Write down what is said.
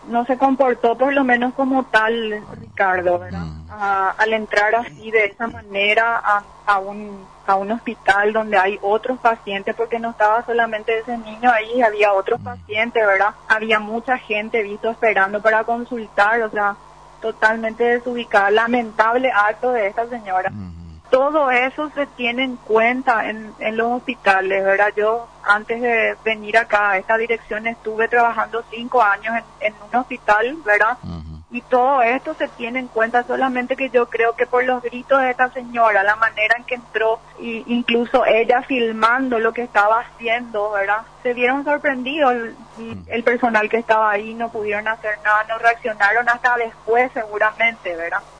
no se comportó por lo menos como tal, Ricardo, ¿verdad? Al entrar así de esa manera a un hospital donde hay otros pacientes, porque no estaba solamente ese niño ahí, había otros pacientes, ¿verdad? Había mucha gente visto esperando para consultar, o sea, totalmente desubicada. Lamentable acto de esta señora. Todo eso se tiene en cuenta en los hospitales, ¿verdad? Yo, antes de venir acá a esta dirección, estuve trabajando 5 años en un hospital, ¿verdad? Y todo esto se tiene en cuenta, solamente que yo creo que por los gritos de esta señora, la manera en que entró, y incluso ella filmando lo que estaba haciendo, ¿verdad? Se vieron sorprendidos el personal que estaba ahí, no pudieron hacer nada, no reaccionaron hasta después seguramente, ¿verdad?